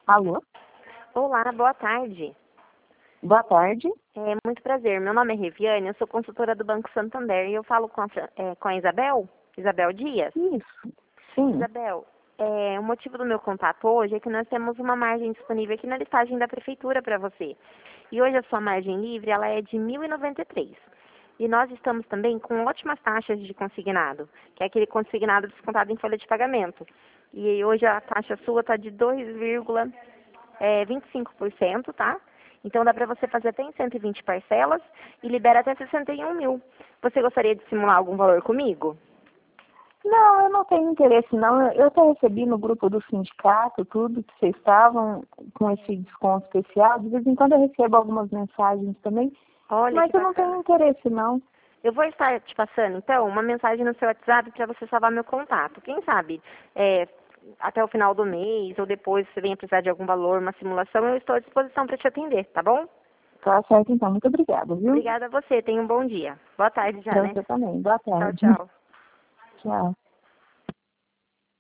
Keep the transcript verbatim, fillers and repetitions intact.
Alô? Olá, boa tarde. Boa tarde. É muito prazer. Meu nome é Reviane, eu sou consultora do Banco Santander e eu falo com a, Fran- é, com a Isabel, Isabel Dias. Isso. Sim. Isabel, é, o motivo do meu contato hoje é que nós temos uma margem disponível aqui na listagem da prefeitura para você. E hoje a sua margem livre ela é de mil e noventa e três. E nós estamos também com ótimas taxas de consignado, que é aquele consignado descontado em folha de pagamento. E hoje a taxa sua está de dois vírgula vinte e cinco por cento, tá? Então dá para você fazer até em cento e vinte parcelas e libera até sessenta e um mil. Você gostaria de simular algum valor comigo? Não, eu não tenho interesse não. Eu eu até recebi no grupo do sindicato tudo que vocês estavam com esse desconto especial. De vez em quando eu recebo algumas mensagens também, Olha mas que eu não tenho bacana. interesse não. Eu vou estar te passando, então, uma mensagem no seu WhatsApp para você salvar meu contato. Quem sabe, é, até o final do mês ou depois, se você venha precisar de algum valor, uma simulação, eu estou à disposição para te atender, tá bom? Tá certo então. Muito obrigada, viu? Obrigada a você. Tenha um bom dia. Boa tarde já, Pra né? você também. Boa Tchau, tarde. tchau. Tchau.